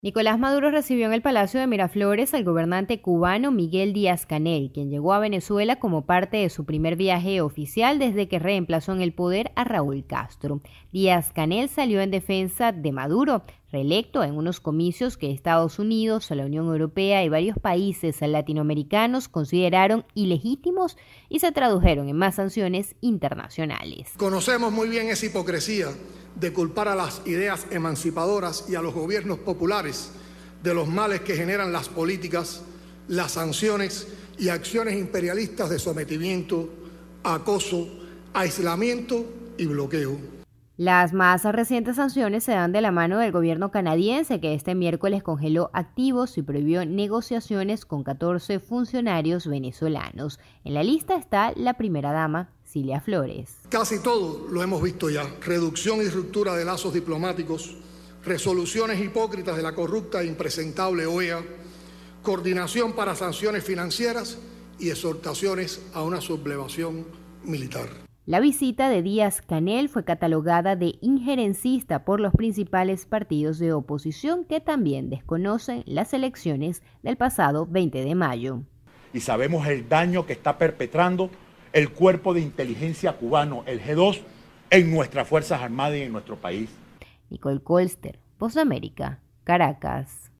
Nicolás Maduro recibió en el Palacio de Miraflores al gobernante cubano Miguel Díaz-Canel, quien llegó a Venezuela como parte de su primer viaje oficial desde que reemplazó en el poder a Raúl Castro. Díaz-Canel salió en defensa de Maduro, reelecto en unos comicios que Estados Unidos, la Unión Europea y varios países latinoamericanos consideraron ilegítimos y se tradujeron en más sanciones internacionales. Conocemos muy bien esa hipocresía de culpar a las ideas emancipadoras y a los gobiernos populares de los males que generan las políticas, las sanciones y acciones imperialistas de sometimiento, acoso, aislamiento y bloqueo. Las más recientes sanciones se dan de la mano del gobierno canadiense, que este miércoles congeló activos y prohibió negociaciones con 14 funcionarios venezolanos. En la lista está la primera dama, Cilia Flores. Casi todo lo hemos visto ya: reducción y ruptura de lazos diplomáticos, resoluciones hipócritas de la corrupta e impresentable OEA, coordinación para sanciones financieras y exhortaciones a una sublevación militar. La visita de Díaz-Canel fue catalogada de injerencista por los principales partidos de oposición, que también desconocen las elecciones del pasado 20 de mayo. Y sabemos el daño que está perpetrando el cuerpo de inteligencia cubano, el G2, en nuestras Fuerzas Armadas y en nuestro país. Nicole Colster, Voz de América, Caracas.